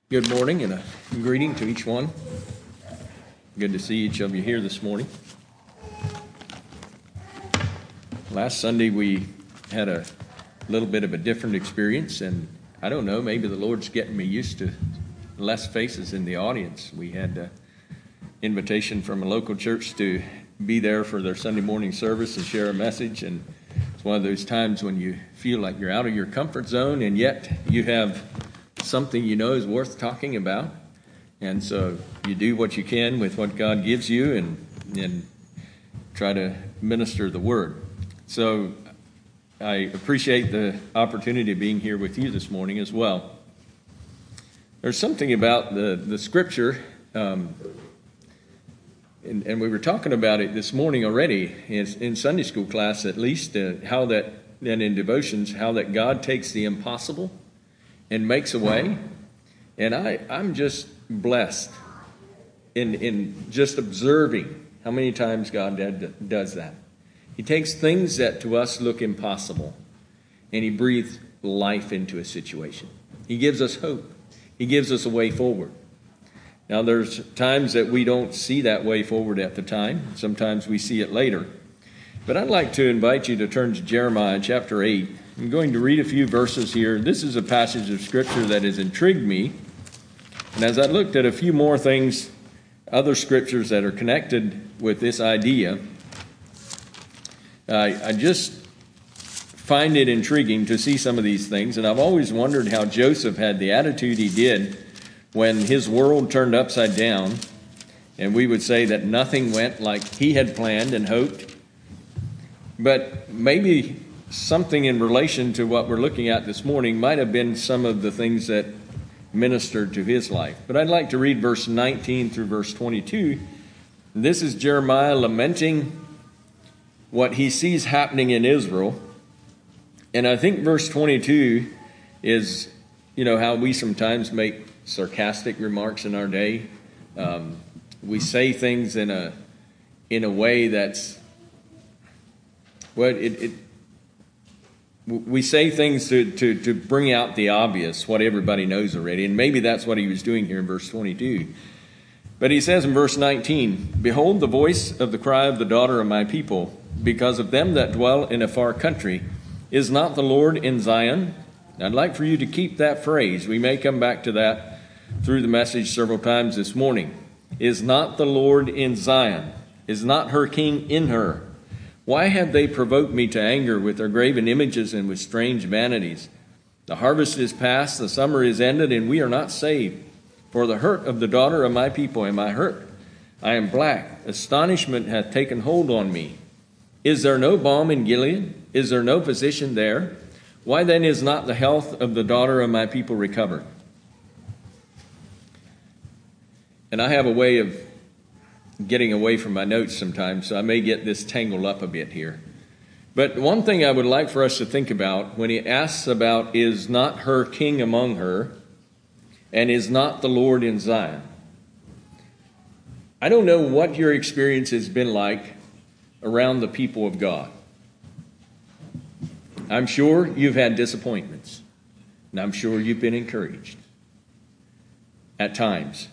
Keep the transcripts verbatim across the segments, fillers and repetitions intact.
Good morning and a greeting to each one. Good to see each of you here this morning. Last Sunday we had a little bit of a different experience, and I don't know, maybe the Lord's getting me used to less faces in the audience. We had an invitation from a local church to be there for their Sunday morning service and share a message, and it's one of those times when you feel like you're out of your comfort zone, and yet you have something you know is worth talking about, and so you do what you can with what God gives you and and try to minister the word. So I appreciate the opportunity of being here with you this morning as well. There's something about the the scripture, um, and, and we were talking about it this morning already in, in Sunday school class, at least, uh, how that, and in devotions, how that God takes the impossible and makes a way. And I, I'm just blessed in, in just observing how many times God did, does that. He takes things that to us look impossible, and he breathes life into a situation. He gives us hope. He gives us a way forward. Now, there's times that we don't see that way forward at the time. Sometimes we see it later. But I'd like to invite you to turn to Jeremiah chapter eight. I'm going to read a few verses here. This is a passage of Scripture that has intrigued me. And as I looked at a few more things, other scriptures that are connected with this idea, I, I just find it intriguing to see some of these things. And I've always wondered how Joseph had the attitude he did when his world turned upside down, and we would say that nothing went like he had planned and hoped. But maybe something in relation to what we're looking at this morning might have been some of the things that ministered to his life. But I'd like to read verse nineteen through verse twenty-two. This is Jeremiah lamenting what he sees happening in Israel. And I think verse twenty-two is, you know, how we sometimes make sarcastic remarks in our day. Um, we say things in a in a way that's, well, it, it we say things to, to, to bring out the obvious, what everybody knows already, and maybe that's what he was doing here in verse twenty-two. But he says in verse nineteen, "Behold the voice of the cry of the daughter of my people, because of them that dwell in a far country. Is not the Lord in Zion?" I'd like for you to keep that phrase. We may come back to that through the message several times this morning. Is not the Lord in Zion? Is not her king in her? Why have they provoked me to anger with their graven images and with strange vanities? The harvest is past, the summer is ended, and we are not saved. For the hurt of the daughter of my people am I hurt. I am black. Astonishment hath taken hold on me. Is there no balm in Gilead? Is there no physician there? Why then is not the health of the daughter of my people recovered? And I have a way of getting away from my notes sometimes, so I may get this tangled up a bit here. But one thing I would like for us to think about when he asks about is not her king among her, and is not the Lord in Zion. I don't know what your experience has been like around the people of God. I'm sure you've had disappointments, and I'm sure you've been encouraged at times.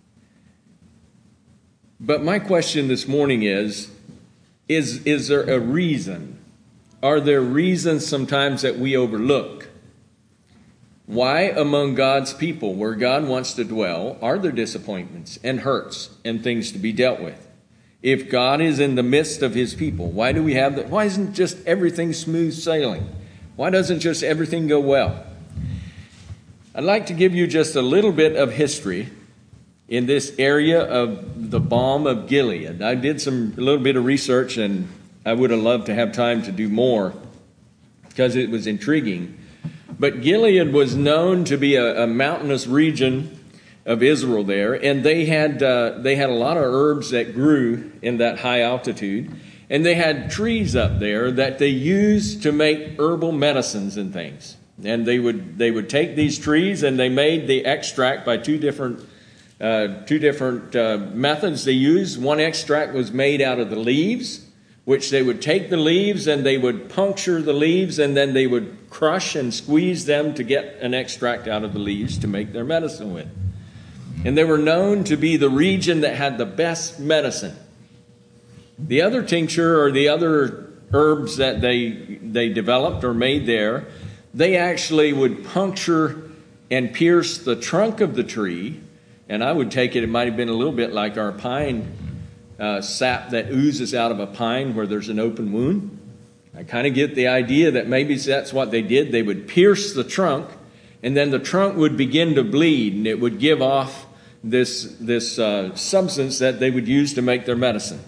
But my question this morning is, is, is there a reason? Are there reasons sometimes that we overlook? Why among God's people, where God wants to dwell, are there disappointments and hurts and things to be dealt with? If God is in the midst of his people, why do we have that? Why isn't just everything smooth sailing? Why doesn't just everything go well? I'd like to give you just a little bit of history in this area of the balm of Gilead. I did some a little bit of research, and I would have loved to have time to do more because it was intriguing. But Gilead was known to be a, a mountainous region of Israel there, and they had uh, they had a lot of herbs that grew in that high altitude, and they had trees up there that they used to make herbal medicines and things. And they would they would take these trees and they made the extract by two different Uh, two different uh, methods they used. One extract was made out of the leaves, which they would take the leaves and they would puncture the leaves, and then they would crush and squeeze them to get an extract out of the leaves to make their medicine with. And they were known to be the region that had the best medicine. The other tincture or the other herbs that they they developed or made there, they actually would puncture and pierce the trunk of the tree. And I would take it, it might have been a little bit like our pine uh, sap that oozes out of a pine where there's an open wound. I kind of get the idea that maybe that's what they did. They would pierce the trunk, and then the trunk would begin to bleed, and it would give off this, this uh, substance that they would use to make their medicine.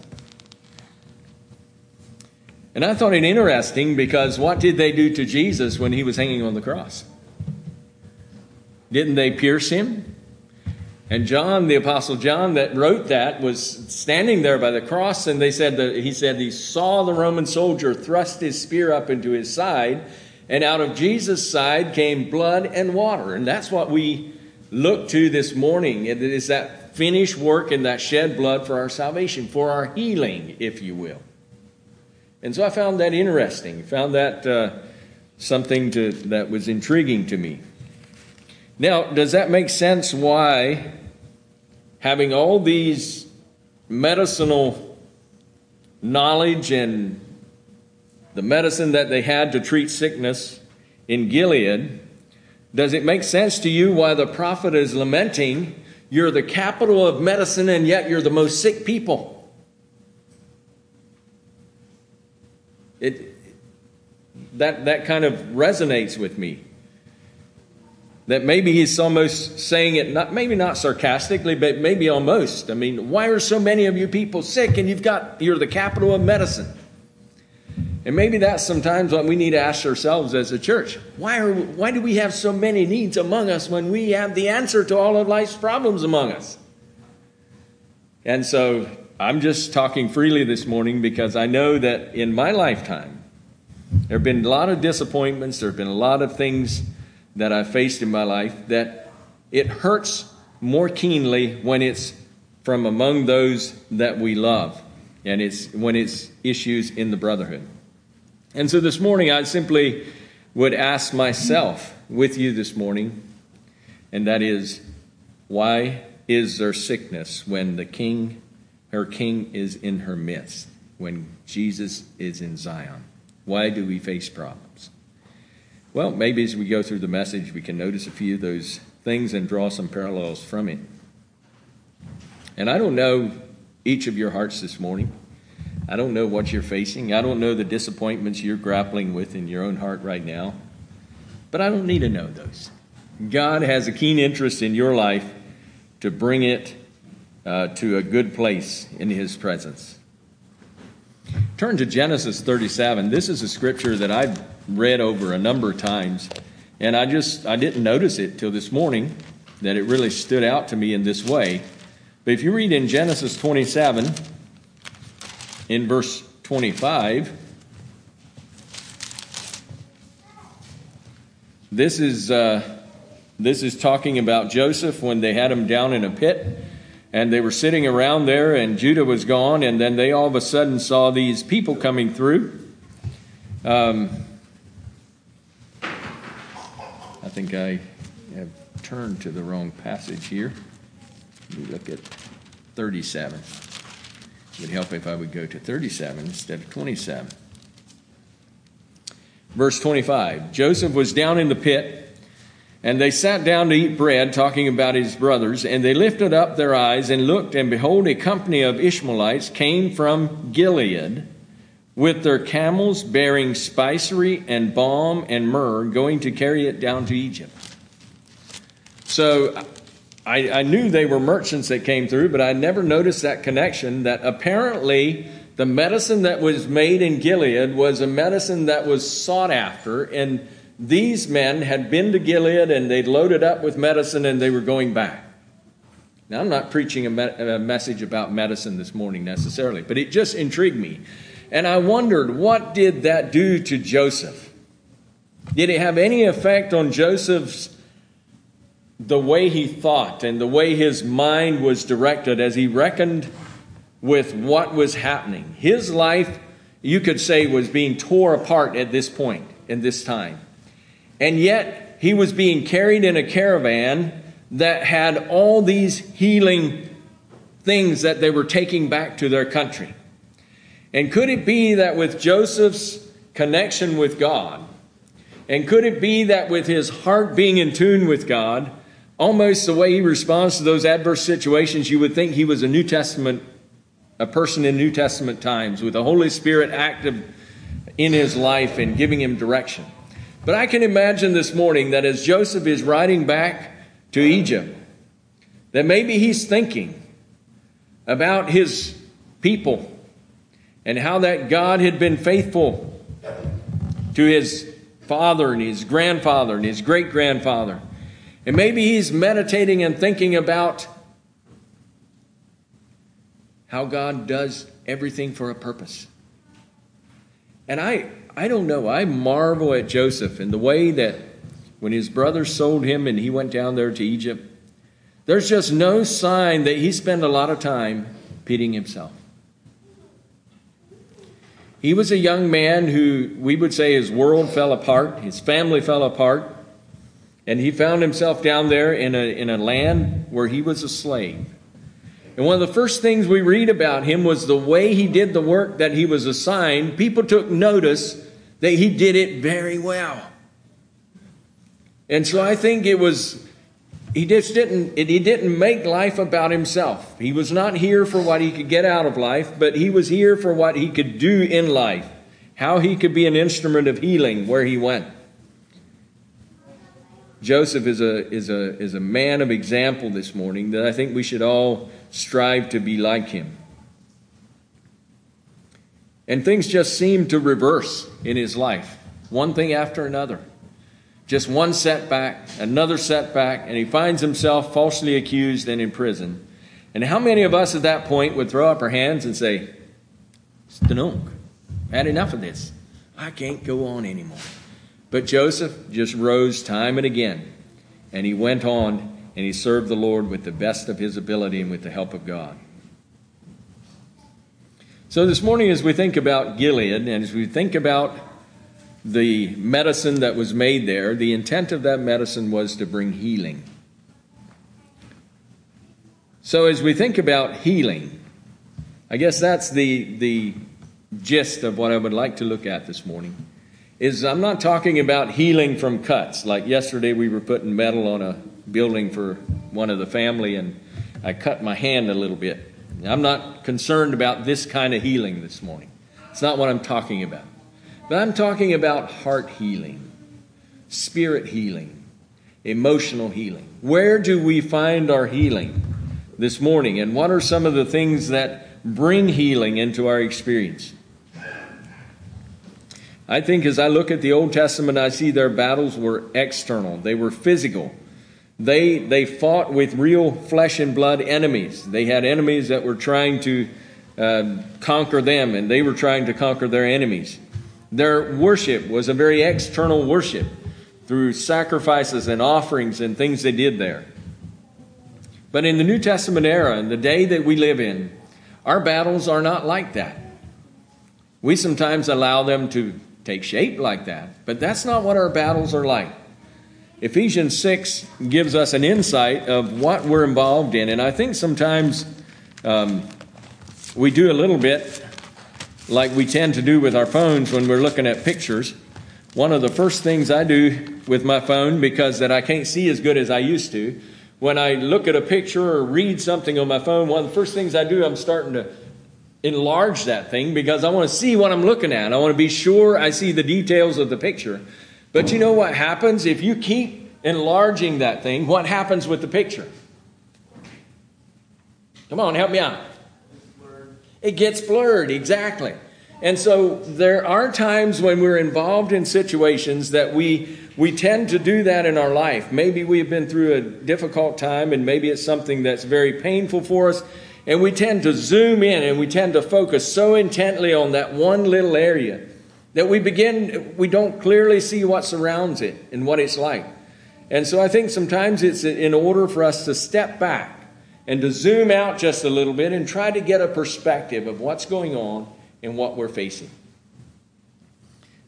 And I thought it interesting because what did they do to Jesus when he was hanging on the cross? Didn't they pierce him? And John, the Apostle John that wrote that, was standing there by the cross, and they said that he said he saw the Roman soldier thrust his spear up into his side, and out of Jesus' side came blood and water. And that's what we look to this morning. It is that finished work and that shed blood for our salvation, for our healing, if you will. And so I found that interesting. Found that uh, something to, that was intriguing to me. Now, does that make sense why having all these medicinal knowledge and the medicine that they had to treat sickness in Gilead, does it make sense to you why the prophet is lamenting, you're the capital of medicine and yet you're the most sick people? It that that kind of resonates with me. That maybe he's almost saying it, not maybe not sarcastically, but maybe almost. I mean, why are so many of you people sick and you've got, you're the capital of medicine? And maybe that's sometimes what we need to ask ourselves as a church. Why are why do we have so many needs among us when we have the answer to all of life's problems among us? And so I'm just talking freely this morning because I know that in my lifetime, there have been a lot of disappointments. There have been a lot of things that I've faced in my life that it hurts more keenly when it's from among those that we love, and it's when it's issues in the brotherhood. And so this morning I simply would ask myself with you this morning, and that is, why is there sickness when the king, her king is in her midst, when Jesus is in Zion? Why do we face problems? Well, maybe as we go through the message, we can notice a few of those things and draw some parallels from it. And I don't know each of your hearts this morning. I don't know what you're facing. I don't know the disappointments you're grappling with in your own heart right now. But I don't need to know those. God has a keen interest in your life to bring it uh, to a good place in His presence. Turn to Genesis thirty-seven. This is a scripture that I've read over a number of times, and I just I didn't notice it till this morning that it really stood out to me in this way. But if you read in Genesis twenty-seven, in verse twenty-five, this is uh, this is talking about Joseph when they had him down in a pit. And they were sitting around there, and Judah was gone, and then they all of a sudden saw these people coming through. Um, I think I have turned to the wrong passage here. Let me look at thirty-seven. It would help if I would go to thirty-seven instead of twenty-seven. Verse twenty-five, Joseph was down in the pit, and they sat down to eat bread, talking about his brothers, and they lifted up their eyes and looked, and behold, a company of Ishmaelites came from Gilead with their camels bearing spicery and balm and myrrh, going to carry it down to Egypt. So I, I knew they were merchants that came through, but I never noticed that connection, that apparently the medicine that was made in Gilead was a medicine that was sought after, and these men had been to Gilead and they'd loaded up with medicine and they were going back. Now, I'm not preaching a, me- a message about medicine this morning necessarily, but it just intrigued me. And I wondered, what did that do to Joseph? Did it have any effect on Joseph's, the way he thought and the way his mind was directed as he reckoned with what was happening? His life you could say, was being tore apart at this point, in this time. And yet, he was being carried in a caravan that had all these healing things that they were taking back to their country. And could it be that with Joseph's connection with God, and could it be that with his heart being in tune with God, almost the way he responds to those adverse situations, you would think he was a New Testament, a person in New Testament times, with the Holy Spirit active in his life and giving him direction. But I can imagine this morning that as Joseph is riding back to Egypt, that maybe he's thinking about his people and how that God had been faithful to his father and his grandfather and his great-grandfather. And maybe he's meditating and thinking about how God does everything for a purpose. And I, I don't know, I marvel at Joseph and the way that when his brothers sold him and he went down there to Egypt, there's just no sign that he spent a lot of time pitying himself. He was a young man who, we would say, his world fell apart, his family fell apart, and he found himself down there in a, in a land where he was a slave. And one of the first things we read about him was the way he did the work that he was assigned. People took notice that he did it very well. And so I think it was, he just didn't, he didn't make life about himself. He was not here for what he could get out of life, but he was here for what he could do in life, how he could be an instrument of healing where he went. Joseph is a, is a, is a man of example this morning that I think we should all strive to be like him. And things just seem to reverse in his life, one thing after another. Just one setback, another setback, and he finds himself falsely accused and in prison. And how many of us at that point would throw up our hands and say, Stanunk, had enough of this. I can't go on anymore. But Joseph just rose time and again, and he went on and he served the Lord with the best of his ability and with the help of God. So this morning, as we think about Gilead and as we think about the medicine that was made there, the intent of that medicine was to bring healing. So as we think about healing, I guess that's the, the gist of what I would like to look at this morning. Is I'm not talking about healing from cuts. Like yesterday we were putting metal on a building for one of the family and I cut my hand a little bit. I'm not concerned about this kind of healing this morning. It's not what I'm talking about. But I'm talking about heart healing, spirit healing, emotional healing. Where do we find our healing this morning? And what are some of the things that bring healing into our experience? I think as I look at the Old Testament, I see their battles were external. They were physical. They, they fought with real flesh and blood enemies. They had enemies that were trying to uh, conquer them, and they were trying to conquer their enemies. Their worship was a very external worship through sacrifices and offerings and things they did there. But in the New Testament era, in the day that we live in, our battles are not like that. We sometimes allow them to take shape like that, but that's not what our battles are like. Ephesians six gives us an insight of what we're involved in, and I think sometimes um, we do a little bit like we tend to do with our phones when we're looking at pictures. One of the first things I do with my phone, because that I can't see as good as I used to, when I look at a picture or read something on my phone, one of the first things I do, I'm starting to enlarge that thing because I want to see what I'm looking at. I want to be sure I see the details of the picture. But you know what happens? If you keep enlarging that thing, what happens with the picture? Come on, help me out. It gets blurred, exactly. And so there are times when we're involved in situations that we we tend to do that in our life. Maybe we've been through a difficult time and maybe it's something that's very painful for us. And we tend to zoom in and we tend to focus so intently on that one little area that we begin, we don't clearly see what surrounds it and what it's like. And so I think sometimes it's in order for us to step back and to zoom out just a little bit and try to get a perspective of what's going on and what we're facing.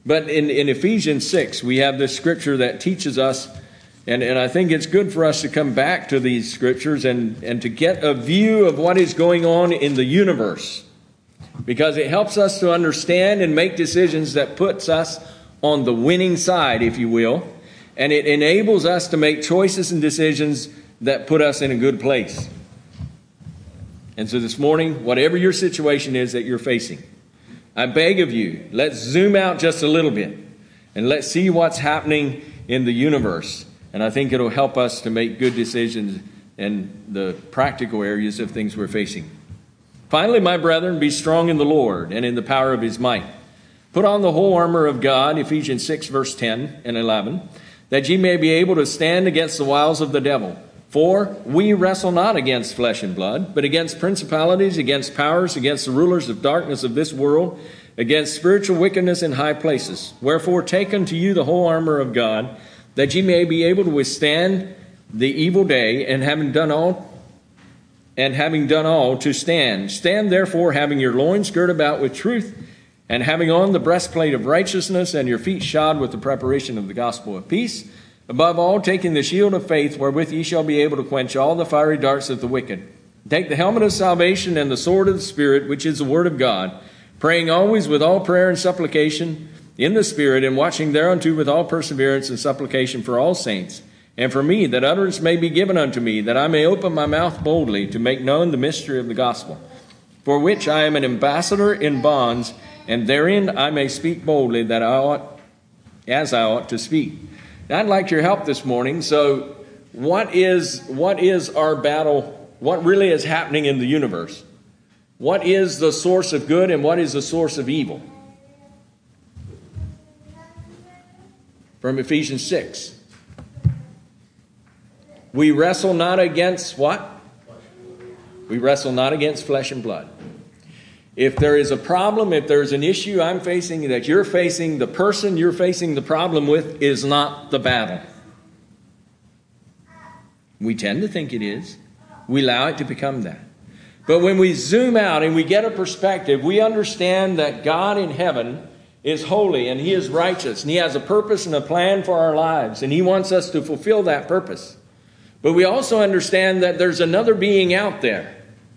But in, in Ephesians six, we have this scripture that teaches us, and, and I think it's good for us to come back to these scriptures and, and to get a view of what is going on in the universe, because it helps us to understand and make decisions that puts us on the winning side, if you will, and it enables us to make choices and decisions that put us in a good place. And so this morning, whatever your situation is that you're facing, I beg of you, let's zoom out just a little bit and let's see what's happening in the universe. And I think it'll help us to make good decisions in the practical areas of things we're facing. Finally, my brethren, be strong in the Lord and in the power of his might. Put on the whole armor of God, Ephesians six, verse ten and eleven, that ye may be able to stand against the wiles of the devil. For we wrestle not against flesh and blood, but against principalities, against powers, against the rulers of darkness of this world, against spiritual wickedness in high places. Wherefore take unto you the whole armor of God, that ye may be able to withstand the evil day, and having done all, and having done all, to stand. Stand therefore, having your loins girt about with truth, and having on the breastplate of righteousness, and your feet shod with the preparation of the gospel of peace. Above all, taking the shield of faith, wherewith ye shall be able to quench all the fiery darts of the wicked. Take the helmet of salvation and the sword of the Spirit, which is the word of God, praying always with all prayer and supplication in the Spirit, and watching thereunto with all perseverance and supplication for all saints, and for me, that utterance may be given unto me, that I may open my mouth boldly to make known the mystery of the gospel, for which I am an ambassador in bonds, and therein I may speak boldly, that I ought, as I ought to speak. I'd like your help this morning. So what is what is our battle? What really is happening in the universe? What is the source of good and what is the source of evil? From Ephesians six. We wrestle not against what? We wrestle not against flesh and blood. If there is a problem, if there's an issue I'm facing, that you're facing, the person you're facing the problem with is not the battle. We tend to think it is. We allow it to become that. But when we zoom out and we get a perspective, we understand that God in heaven is holy and he is righteous and he has a purpose and a plan for our lives, and he wants us to fulfill that purpose. But we also understand that there's another being out there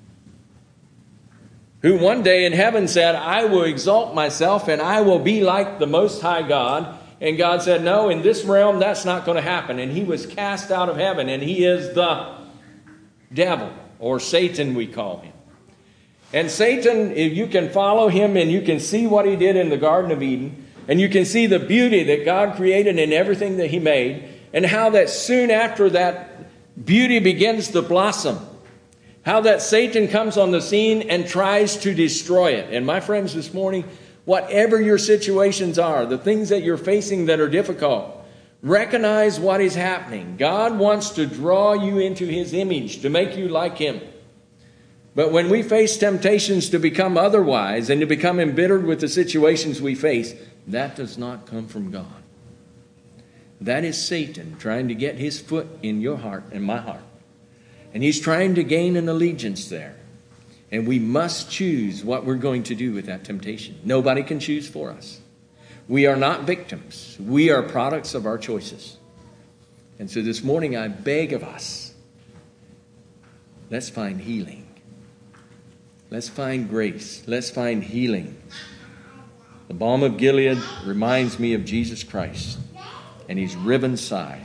who one day in heaven said, I will exalt myself and I will be like the Most High God. And God said, no, in this realm, that's not going to happen. And he was cast out of heaven, and he is the devil, or Satan we call him. And Satan, if you can follow him and you can see what he did in the Garden of Eden, and you can see the beauty that God created in everything that he made, and how that soon after that beauty begins to blossom, how that Satan comes on the scene and tries to destroy it. And my friends, this morning, whatever your situations are, the things that you're facing that are difficult, recognize what is happening. God wants to draw you into his image, to make you like him. But when we face temptations to become otherwise and to become embittered with the situations we face, that does not come from God. That is Satan trying to get his foot in your heart and my heart. And he's trying to gain an allegiance there. And we must choose what we're going to do with that temptation. Nobody can choose for us. We are not victims. We are products of our choices. And so this morning I beg of us, let's find healing. Let's find grace. Let's find healing. The balm of Gilead reminds me of Jesus Christ and his riven side.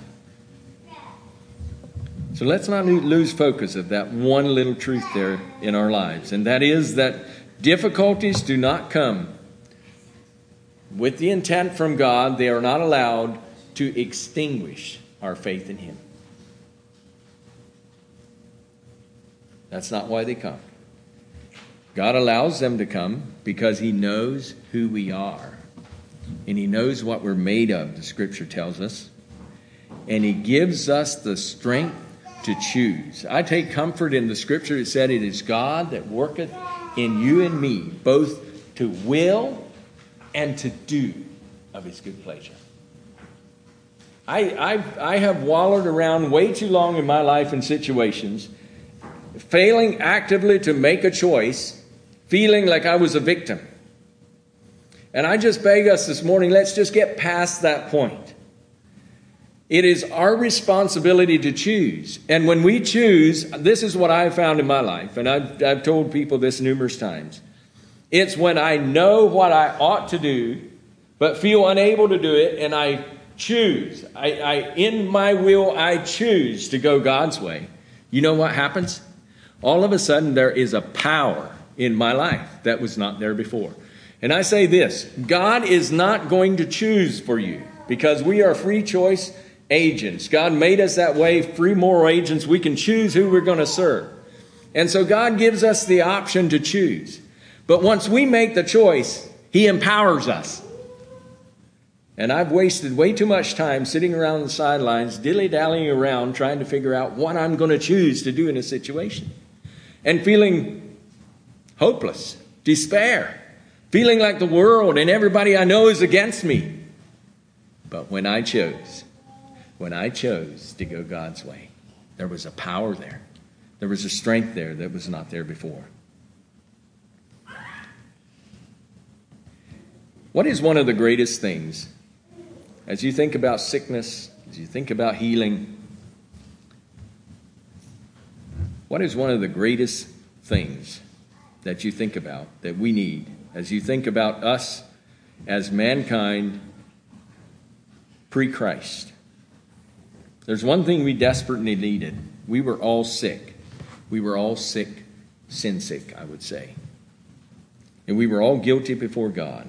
So let's not lose focus of that one little truth there in our lives. And that is that difficulties do not come with the intent from God. They are not allowed to extinguish our faith in him. That's not why they come. God allows them to come because he knows who we are. And he knows what we're made of, the scripture tells us. And he gives us the strength to choose. I take comfort in the scripture. It said it is God that worketh in you and me, both to will and to do of his good pleasure. I, I, I have wallowed around way too long in my life in situations, failing actively to make a choice, feeling like I was a victim. And I just beg us this morning, let's just get past that point. It is our responsibility to choose. And when we choose, this is what I've found in my life, and I've, I've told people this numerous times. It's when I know what I ought to do, but feel unable to do it, and I choose. I, I, in my will, I choose to go God's way. You know what happens? All of a sudden, there is a power in my life that was not there before. And I say this, God is not going to choose for you because we are free choice agents. God made us that way, free moral agents. We can choose who we're going to serve. And so God gives us the option to choose. But once we make the choice, He empowers us. And I've wasted way too much time sitting around the sidelines, dilly-dallying around, trying to figure out what I'm going to choose to do in a situation. And feeling hopeless, despair, feeling like the world and everybody I know is against me. But when I chose, when I chose to go God's way, there was a power there. There was a strength there that was not there before. What is one of the greatest things as you think about sickness, as you think about healing? What is one of the greatest things that you think about that we need as you think about us as mankind pre-Christ? There's one thing we desperately needed. We were all sick. We were all sick, sin sick, I would say. And we were all guilty before God.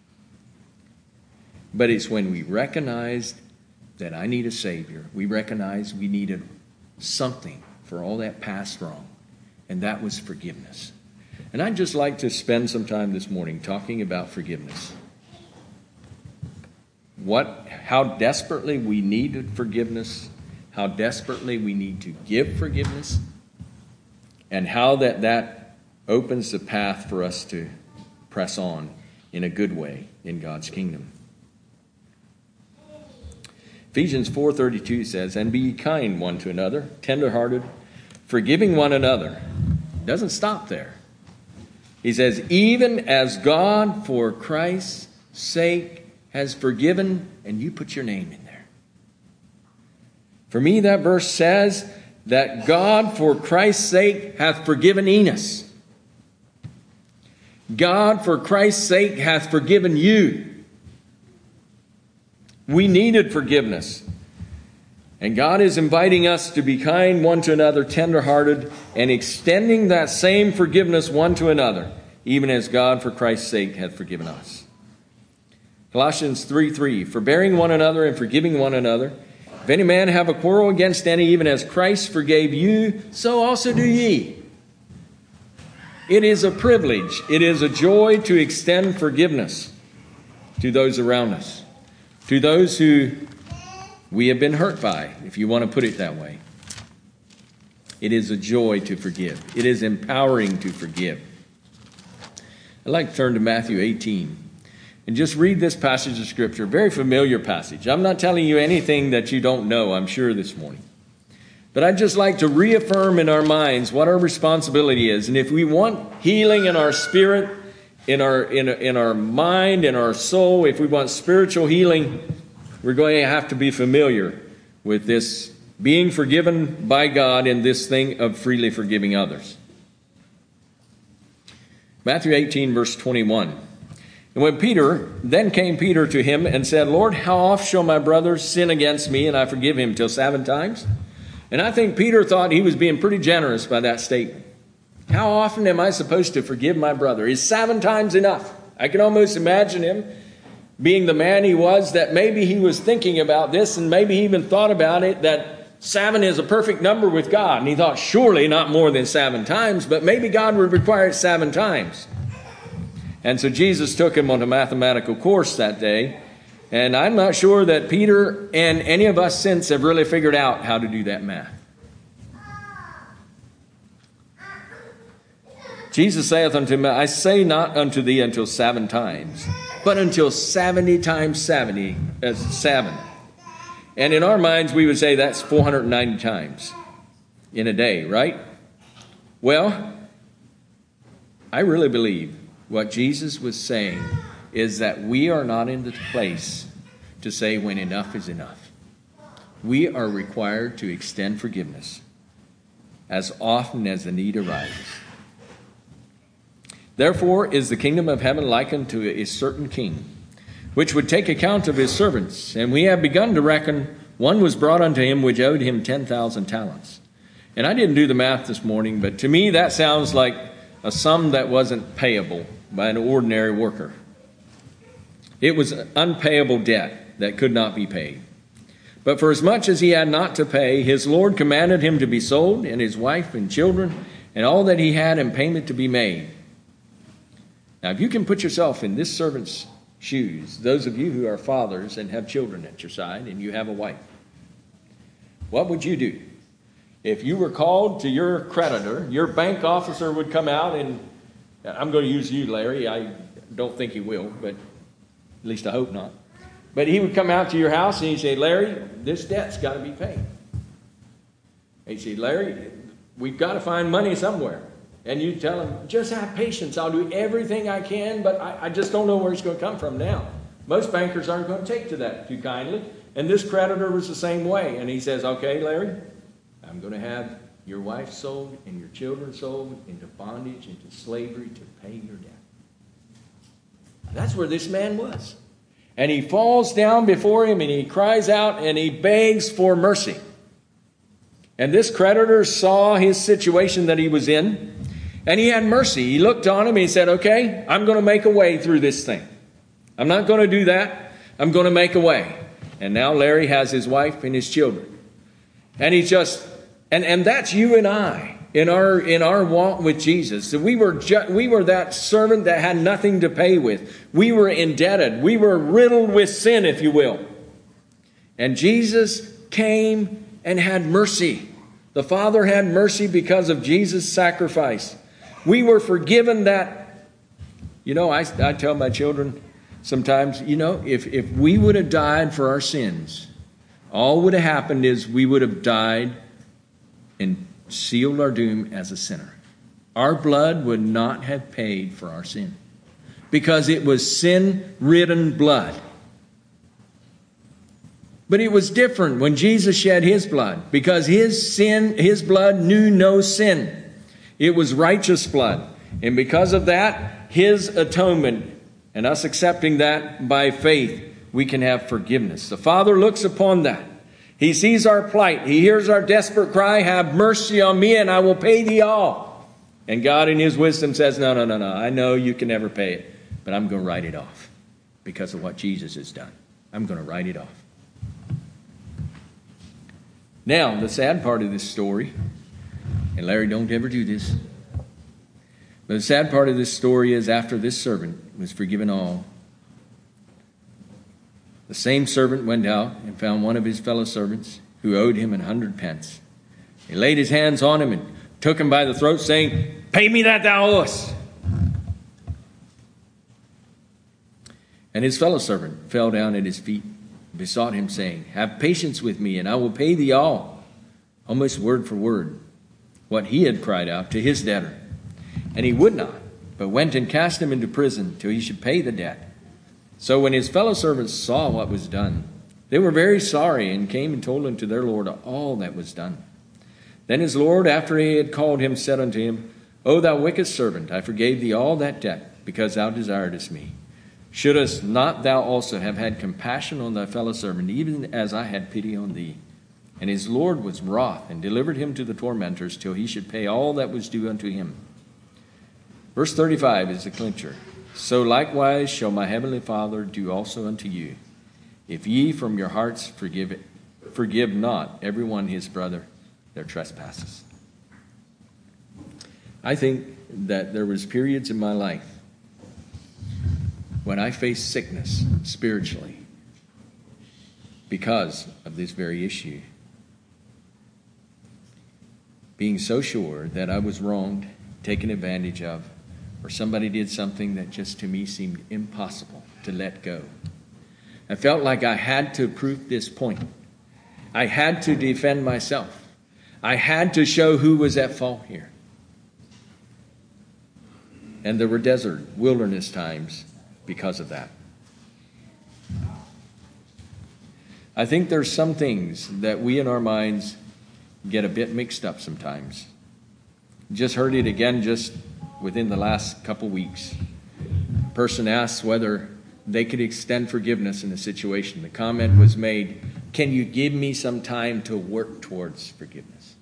But it's when we recognized that I need a Savior, we recognized we needed something for all that past wrong, and that was forgiveness. And I'd just like to spend some time this morning talking about forgiveness. What, how desperately we needed forgiveness, how desperately we need to give forgiveness, and how that, that opens the path for us to press on in a good way in God's kingdom. Ephesians four thirty-two says, "And be ye kind one to another, tenderhearted, forgiving one another." It doesn't stop there. He says, "Even as God for Christ's sake has forgiven," and you put your name in there. For me, that verse says that God for Christ's sake hath forgiven Enos. God for Christ's sake hath forgiven you. We needed forgiveness. And God is inviting us to be kind one to another, tenderhearted, and extending that same forgiveness one to another, even as God for Christ's sake hath forgiven us. Colossians three three, "Forbearing one another and forgiving one another. If any man have a quarrel against any, even as Christ forgave you, so also do ye." It is a privilege, it is a joy to extend forgiveness to those around us, to those who we have been hurt by, if you want to put it that way. It is a joy to forgive. It is empowering to forgive. I'd like to turn to Matthew eighteen and just read this passage of Scripture, a very familiar passage. I'm not telling you anything that you don't know, I'm sure, this morning. But I'd just like to reaffirm in our minds what our responsibility is. And if we want healing in our spirit, in our, in, in our mind, in our soul, if we want spiritual healing, we're going to have to be familiar with this being forgiven by God and this thing of freely forgiving others. Matthew eighteen, verse twenty-one. "And when Peter, then came Peter to him and said, Lord, how oft shall my brother sin against me, and I forgive him? Till seven times? And I think Peter thought he was being pretty generous by that statement. How often am I supposed to forgive my brother? Is seven times enough? I can almost imagine him being the man he was, that maybe he was thinking about this, and maybe he even thought about it, that seven is a perfect number with God. And he thought, surely not more than seven times, but maybe God would require it seven times. And so Jesus took him on a mathematical course that day. And I'm not sure that Peter and any of us since have really figured out how to do that math. Jesus saith unto him, I say not unto thee until seven times, but until seventy times seventy, as seven. And in our minds, we would say that's four hundred ninety times in a day, right? Well, I really believe what Jesus was saying is that we are not in the place to say when enough is enough. We are required to extend forgiveness as often as the need arises. Therefore is the kingdom of heaven likened to a certain king, which would take account of his servants. And we have begun to reckon, one was brought unto him which owed him ten thousand talents. And I didn't do the math this morning, but to me that sounds like a sum that wasn't payable by an ordinary worker. It was an unpayable debt that could not be paid. But for as much as he had not to pay, his Lord commanded him to be sold, and his wife and children, and all that he had in payment to be made. Now, if you can put yourself in this servant's shoes, those of you who are fathers and have children at your side, and you have a wife, what would you do? If you were called to your creditor, your bank officer would come out, and I'm going to use you, Larry. I don't think he will, but at least I hope not. But he would come out to your house and he'd say, Larry, this debt's got to be paid. He'd say, Larry, we've got to find money somewhere. And you tell him, just have patience. I'll do everything I can, but I, I just don't know where it's going to come from now. Most bankers aren't going to take to that too kindly. And this creditor was the same way. And he says, okay, Larry, I'm going to have your wife sold and your children sold into bondage, into slavery to pay your debt. That's where this man was. And he falls down before him and he cries out and he begs for mercy. And this creditor saw his situation that he was in, and he had mercy. He looked on him and he said, okay, I'm going to make a way through this thing. I'm not going to do that. I'm going to make a way. And now Larry has his wife and his children. And he just, and, and that's you and I in our in our walk with Jesus. So we were ju- we were that servant that had nothing to pay with. We were indebted. We were riddled with sin, if you will. And Jesus came and had mercy. The Father had mercy because of Jesus' sacrifice. We were forgiven that. You know, I, I tell my children sometimes, you know, if, if we would have died for our sins, all would have happened is we would have died and sealed our doom as a sinner. Our blood would not have paid for our sin because it was sin-ridden blood. But it was different when Jesus shed his blood because his sin, his blood knew no sin. It was righteous blood. And because of that, his atonement and us accepting that by faith, we can have forgiveness. The Father looks upon that. He sees our plight. He hears our desperate cry, have mercy on me and I will pay thee all. And God in his wisdom says, no, no, no, no. I know you can never pay it, but I'm going to write it off because of what Jesus has done. I'm going to write it off. Now, the sad part of this story, and Larry, don't ever do this, but the sad part of this story is after this servant was forgiven all, the same servant went out and found one of his fellow servants who owed him an hundred pence. He laid his hands on him and took him by the throat, saying, pay me that thou owest. And his fellow servant fell down at his feet, besought him, saying, have patience with me, and I will pay thee all. Almost word for word, what he had cried out to his debtor. And he would not, but went and cast him into prison till he should pay the debt. So when his fellow servants saw what was done, they were very sorry and came and told unto their Lord all that was done. Then his Lord, after he had called him, said unto him, O thou wicked servant, I forgave thee all that debt, because thou desiredest me. Shouldest not thou also have had compassion on thy fellow servant, even as I had pity on thee? And his Lord was wroth, and delivered him to the tormentors, till he should pay all that was due unto him. Verse thirty-five is the clincher. So likewise shall my heavenly Father do also unto you, if ye from your hearts forgive forgive not every one his brother their trespasses. I think that there was periods in my life when I faced sickness spiritually because of this very issue. Being so sure that I was wronged, taken advantage of, or somebody did something that just to me seemed impossible to let go. I felt like I had to prove this point. I had to defend myself. I had to show who was at fault here. And there were desert, wilderness times because of that. I think there's some things that we in our minds get a bit mixed up sometimes. Just heard it again just within the last couple weeks. A person asked whether they could extend forgiveness in a situation. The comment was made, "Can you give me some time to work towards forgiveness?"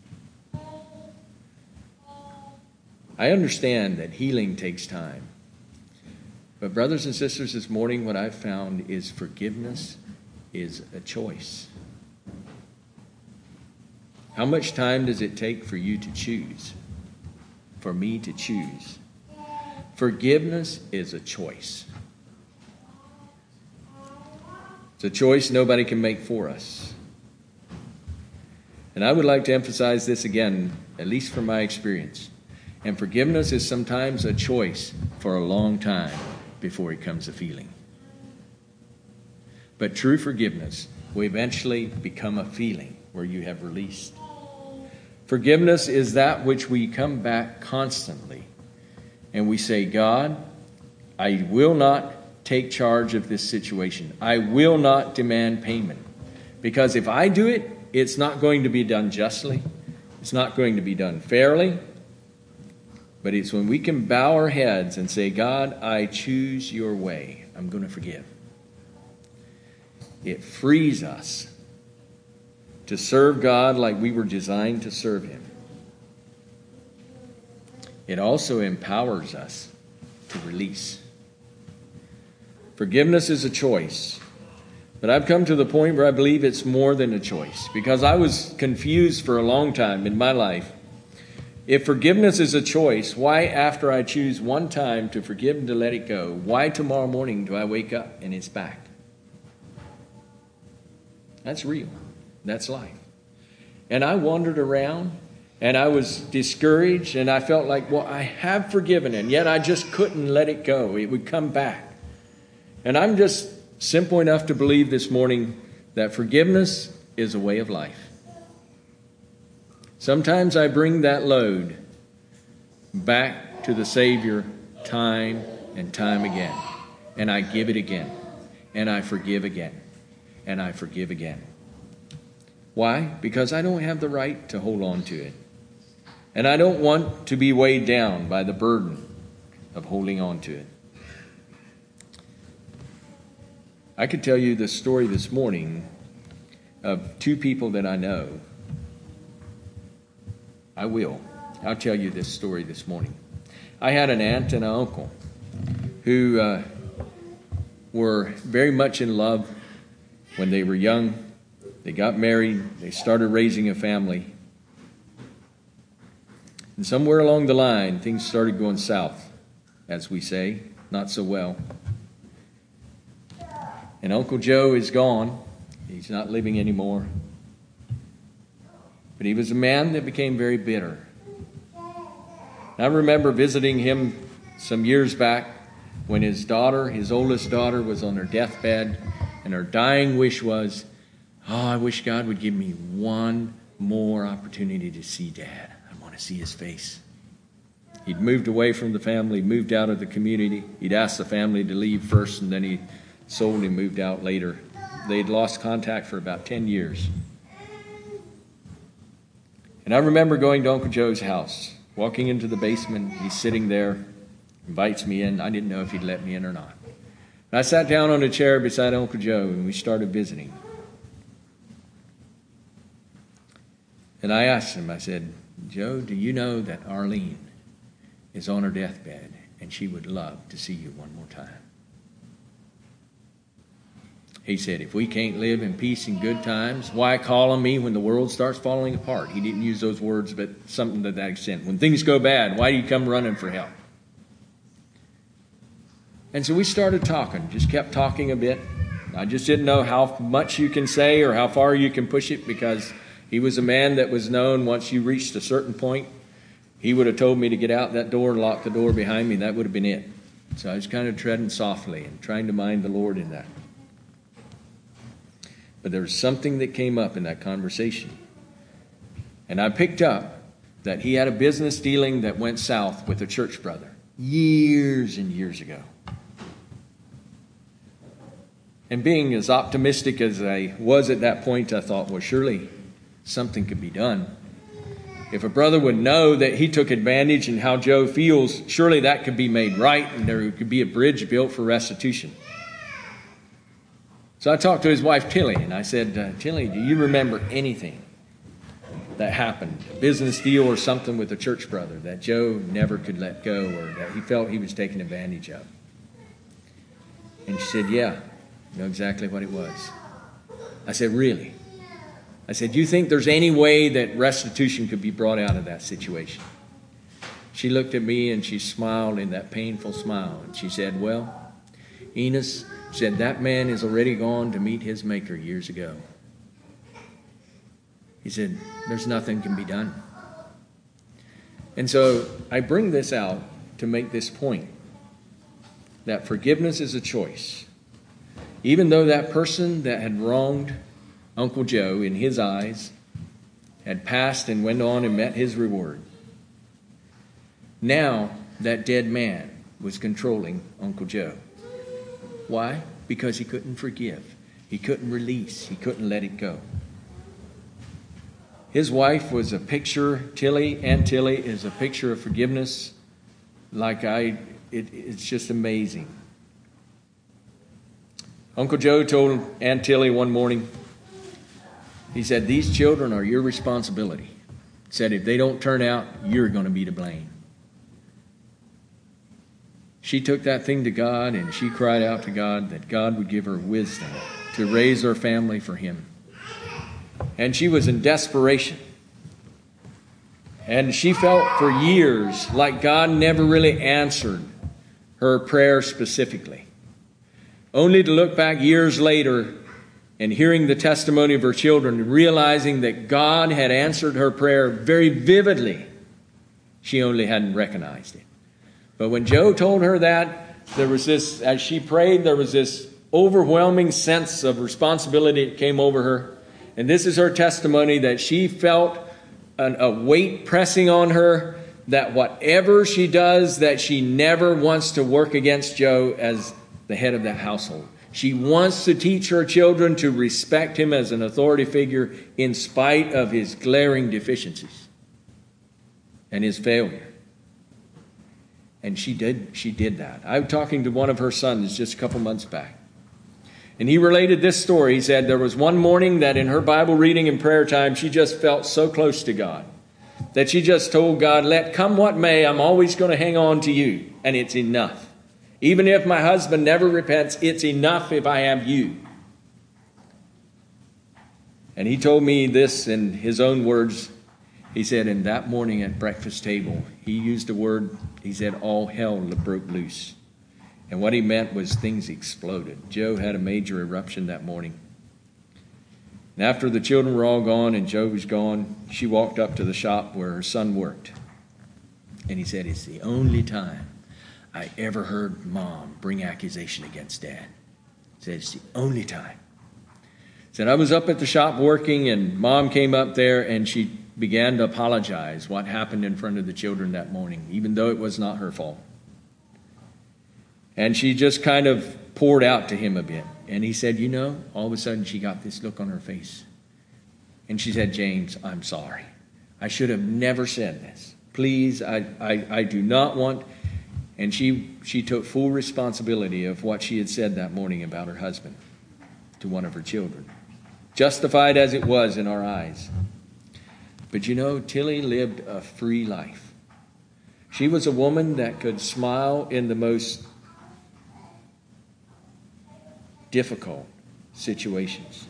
I understand that healing takes time. But brothers and sisters, this morning what I've found is forgiveness is a choice. How much time does it take for you to choose? For me to choose? Forgiveness is a choice. It's a choice nobody can make for us. And I would like to emphasize this again, at least from my experience. And forgiveness is sometimes a choice for a long time before it becomes a feeling. But true forgiveness will eventually become a feeling where you have released. Forgiveness is that which we come back constantly and we say, "God, I will not take charge of this situation. I will not demand payment. Because if I do it, it's not going to be done justly. It's not going to be done fairly. But it's when we can bow our heads and say, God, I choose your way. I'm going to forgive. It frees us to serve God like we were designed to serve Him. It also empowers us to release. Forgiveness is a choice. But I've come to the point where I believe it's more than a choice, because I was confused for a long time in my life. If forgiveness is a choice, why after I choose one time to forgive and to let it go, why tomorrow morning do I wake up and it's back? That's real. That's life. And I wandered around and I was discouraged and I felt like, well, I have forgiven and yet I just couldn't let it go. It would come back. And I'm just simple enough to believe this morning that forgiveness is a way of life. Sometimes I bring that load back to the Savior time and time again. And I give it again. And I forgive again. And I forgive again. Why? Because I don't have the right to hold on to it. And I don't want to be weighed down by the burden of holding on to it. I could tell you the story this morning of two people that I know. I will. I'll tell you this story this morning. I had an aunt and an uncle who uh, were very much in love when they were young. They got married. They started raising a family. And somewhere along the line, things started going south, as we say, not so well. And Uncle Joe is gone. He's not living anymore. But he was a man that became very bitter. I remember visiting him some years back when his daughter, his oldest daughter, was on her deathbed, and her dying wish was, oh, I wish God would give me one more opportunity to see Dad. I want to see his face. He'd moved away from the family, moved out of the community. He'd asked the family to leave first, and then he sold and moved out later. They'd lost contact for about ten years. And I remember going to Uncle Joe's house, walking into the basement. He's sitting there, invites me in. I didn't know if he'd let me in or not. And I sat down on a chair beside Uncle Joe, and we started visiting. And I asked him, I said, Joe, do you know that Arlene is on her deathbed, and she would love to see you one more time? He said, if we can't live in peace and good times, why call on me when the world starts falling apart? He didn't use those words, but something to that extent. When things go bad, why do you come running for help? And so we started talking, just kept talking a bit. I just didn't know how much you can say or how far you can push it, because he was a man that was known once you reached a certain point, he would have told me to get out that door and lock the door behind me. That would have been it. So I was kind of treading softly and trying to mind the Lord in that. But there was something that came up in that conversation. And I picked up that he had a business dealing that went south with a church brother years and years ago. And being as optimistic as I was at that point, I thought, well, surely something could be done. If a brother would know that he took advantage and how Joe feels, surely that could be made right and there could be a bridge built for restitution. So I talked to his wife, Tilly, and I said, uh, Tilly, do you remember anything that happened, a business deal or something with a church brother that Joe never could let go or that he felt he was taken advantage of? And she said, yeah, I know exactly what it was. I said, really? I said, do you think there's any way that restitution could be brought out of that situation? She looked at me and she smiled in that painful smile. And she said, well, Enos said, that man is already gone to meet his maker years ago. He said, there's nothing can be done. And so I bring this out to make this point, that forgiveness is a choice. Even though that person that had wronged Uncle Joe, in his eyes, had passed and went on and met his reward, now that dead man was controlling Uncle Joe. Why? Because he couldn't forgive. He couldn't release. He couldn't let it go. His wife was a picture, Tilly, Aunt Tilly is a picture of forgiveness. Like I, it, it's just amazing. Uncle Joe told Aunt Tilly one morning, he said, these children are your responsibility. He said, if they don't turn out, you're going to be to blame. She took that thing to God and she cried out to God that God would give her wisdom to raise her family for him. And she was in desperation. And she felt for years like God never really answered her prayer specifically. Only to look back years later and hearing the testimony of her children, realizing that God had answered her prayer very vividly. She only hadn't recognized it. But when Joe told her that, there was this, as she prayed, there was this overwhelming sense of responsibility that came over her. And this is her testimony, that she felt an, a weight pressing on her, that whatever she does, that she never wants to work against Joe as the head of that household. She wants to teach her children to respect him as an authority figure in spite of his glaring deficiencies and his failure. And she did, she did that. I was talking to one of her sons just a couple months back. And he related this story. He said there was one morning that in her Bible reading and prayer time, she just felt so close to God that she just told God, let come what may, I'm always going to hang on to you. And it's enough. Even if my husband never repents, it's enough if I have you. And he told me this in his own words. He said, in that morning at breakfast table, he used a word, he said, all hell broke loose. And what he meant was things exploded. Joe had a major eruption that morning. And after the children were all gone and Joe was gone, she walked up to the shop where her son worked. And he said, it's the only time I ever heard Mom bring accusation against Dad. He said, it's the only time. He said, I was up at the shop working and Mom came up there and she began to apologize what happened in front of the children that morning, even though it was not her fault. And she just kind of poured out to him a bit. And he said, you know, all of a sudden she got this look on her face. And she said, James, I'm sorry. I should have never said this. Please, I, I, I do not want... And she, she took full responsibility of what she had said that morning about her husband to one of her children. Justified as it was in our eyes. But you know, Tilly lived a free life. She was a woman that could smile in the most difficult situations.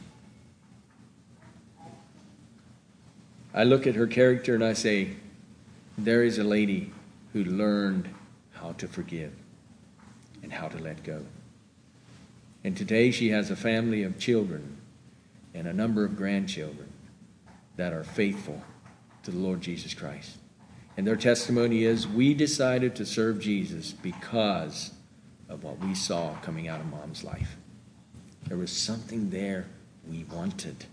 I look at her character and I say, there is a lady who learned how to forgive and how to let go. And today she has a family of children and a number of grandchildren that are faithful to the Lord Jesus Christ. And their testimony is, we decided to serve Jesus because of what we saw coming out of Mom's life. There was something there we wanted.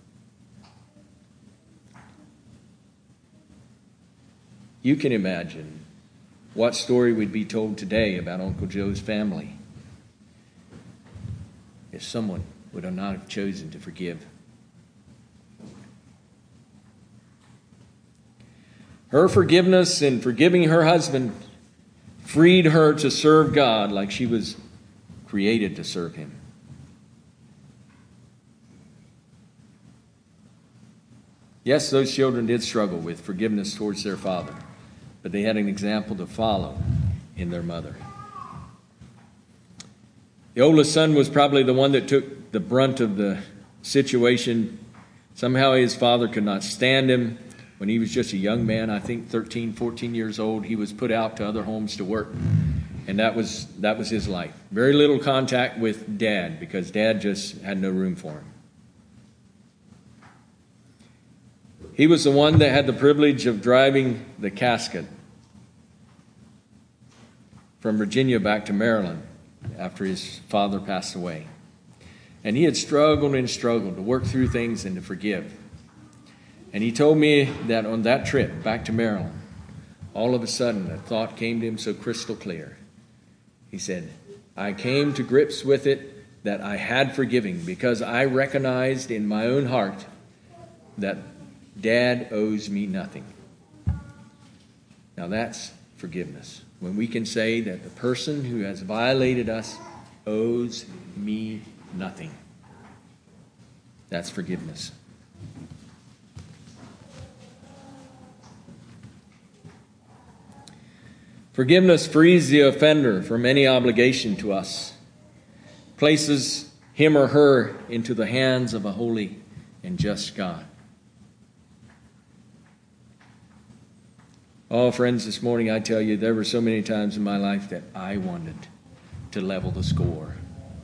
You can imagine what story would be told today about Uncle Joe's family. if someone would have not have chosen to forgive. Her forgiveness and forgiving her husband freed her to serve God like she was created to serve him. Yes, those children did struggle with forgiveness towards their father, but they had an example to follow in their mother. The oldest son was probably the one that took the brunt of the situation. Somehow his father could not stand him. When he was just a young man, I think thirteen, fourteen years old, he was put out to other homes to work. And that was that was his life. Very little contact with Dad because Dad just had no room for him. He was the one that had the privilege of driving the casket from Virginia back to Maryland after his father passed away. And he had struggled and struggled to work through things and to forgive. And he told me that on that trip back to Maryland, all of a sudden a thought came to him so crystal clear. He said, I came to grips with it that I had forgiving because I recognized in my own heart that Dad owes me nothing. Now that's forgiveness. When we can say that the person who has violated us owes me nothing. That's forgiveness. Forgiveness frees the offender from any obligation to us, places him or her into the hands of a holy and just God. Oh, friends, this morning I tell you, there were so many times in my life that I wanted to level the score.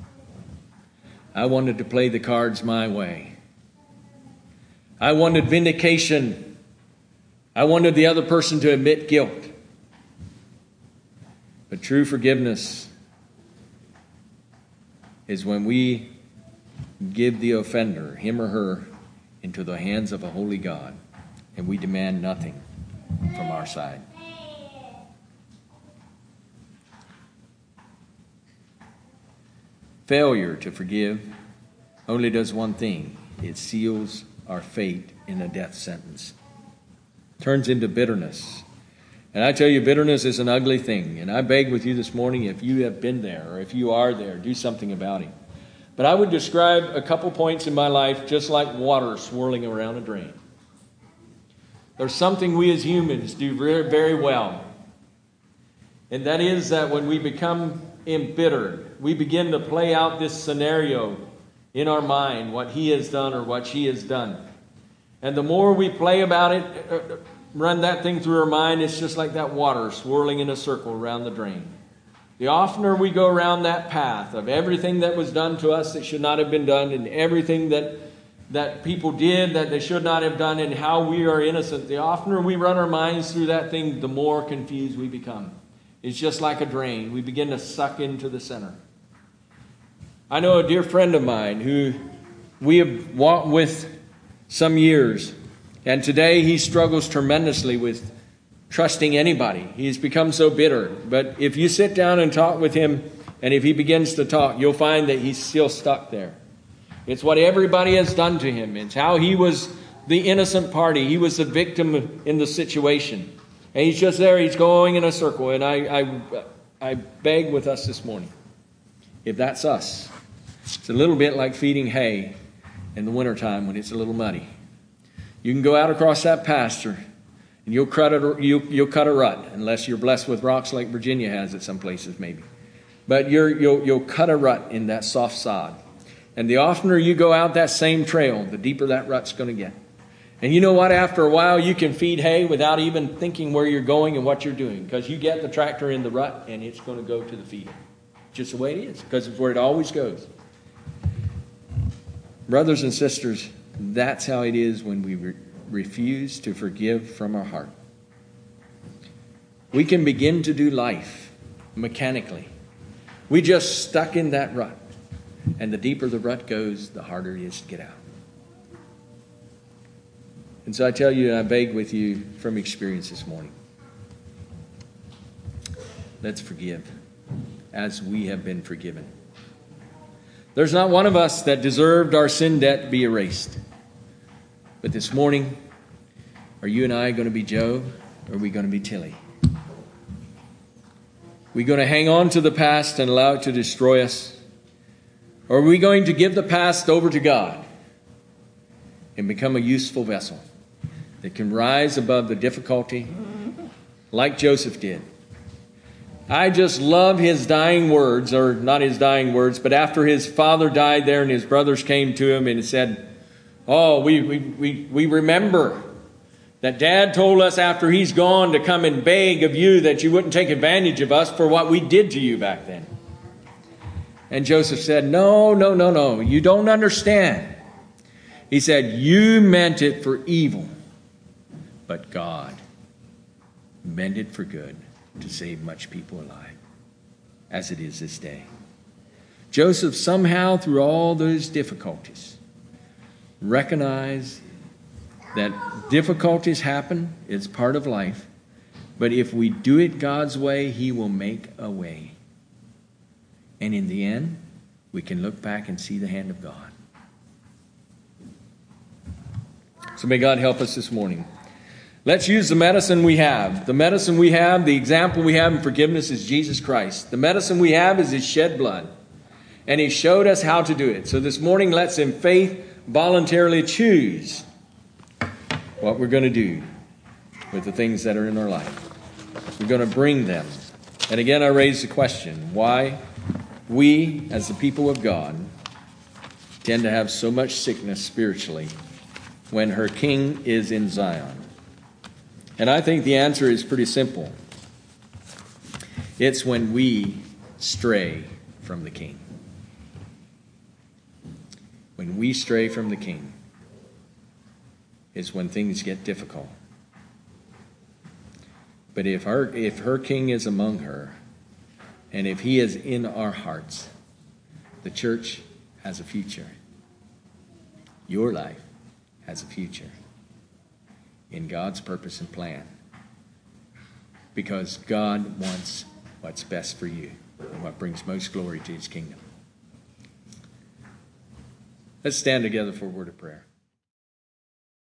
I wanted to play the cards my way. I wanted vindication. I wanted the other person to admit guilt. But true forgiveness is when we give the offender, him or her, into the hands of a holy God, and we demand nothing from our side. Failure to forgive only does one thing. It seals our fate in a death sentence. Turns into bitterness. And I tell you, bitterness is an ugly thing. And I beg with you this morning, if you have been there or if you are there, do something about it. But I would describe a couple points in my life just like water swirling around a drain. There's something we as humans do very, very well. And that is that when we become embittered, we begin to play out this scenario in our mind, what he has done or what she has done. And the more we play about it, run that thing through our mind, it's just like that water swirling in a circle around the drain. The oftener we go around that path of everything that was done to us that should not have been done, and everything that that people did that they should not have done, and how we are innocent, the oftener we run our minds through that thing, the more confused we become. It's just like a drain. We begin to suck into the center. I know a dear friend of mine who we have walked with some years, and today he struggles tremendously with trusting anybody. He's become so bitter. But if you sit down and talk with him, and if he begins to talk, you'll find that he's still stuck there. It's what everybody has done to him. It's how he was the innocent party. He was the victim in the situation. And he's just there. He's going in a circle. And I, I, I beg with us this morning, if that's us, it's a little bit like feeding hay in the wintertime when it's a little muddy. You can go out across that pasture and you'll cut a, you'll, you'll cut a rut, unless you're blessed with rocks like Virginia has at some places maybe. But you're, you'll, you'll cut a rut in that soft sod. And the oftener you go out that same trail, the deeper that rut's going to get. And you know what? After a while, you can feed hay without even thinking where you're going and what you're doing. Because you get the tractor in the rut and it's going to go to the field. Just the way it is. Because it's where it always goes. Brothers and sisters, that's how it is when we re- refuse to forgive from our heart. We can begin to do life mechanically. We just stuck in that rut. And the deeper the rut goes, the harder it is to get out. And so I tell you, I beg with you from experience this morning. Let's forgive as we have been forgiven. There's not one of us that deserved our sin debt to be erased. But this morning, are you and I going to be Job, or are we going to be Tilly? Are we going to hang on to the past and allow it to destroy us? Or are we going to give the past over to God and become a useful vessel that can rise above the difficulty like Joseph did? I just love his dying words, or not his dying words, but after his father died there and his brothers came to him and said, oh, we, we, we, we remember that Dad told us after he's gone to come and beg of you that you wouldn't take advantage of us for what we did to you back then. And Joseph said, no, no, no, no, you don't understand. He said, you meant it for evil, but God meant it for good, to save much people alive, as it is this day. Joseph somehow, through all those difficulties, recognized that difficulties happen. It's part of life. But if we do it God's way, he will make a way. And in the end, we can look back and see the hand of God. So may God help us this morning. Let's use the medicine we have. The medicine we have, the example we have in forgiveness is Jesus Christ. The medicine we have is his shed blood. And he showed us how to do it. So this morning, let's in faith voluntarily choose what we're going to do with the things that are in our life. We're going to bring them. And again, I raise the question, why we, as the people of God, tend to have so much sickness spiritually when her king is in Zion. And I think the answer is pretty simple. It's when we stray from the king. When we stray from the king is when things get difficult. But if her, if her king is among her, and if he is in our hearts, the church has a future. Your life has a future in God's purpose and plan. Because God wants what's best for you and what brings most glory to his kingdom. Let's stand together for a word of prayer.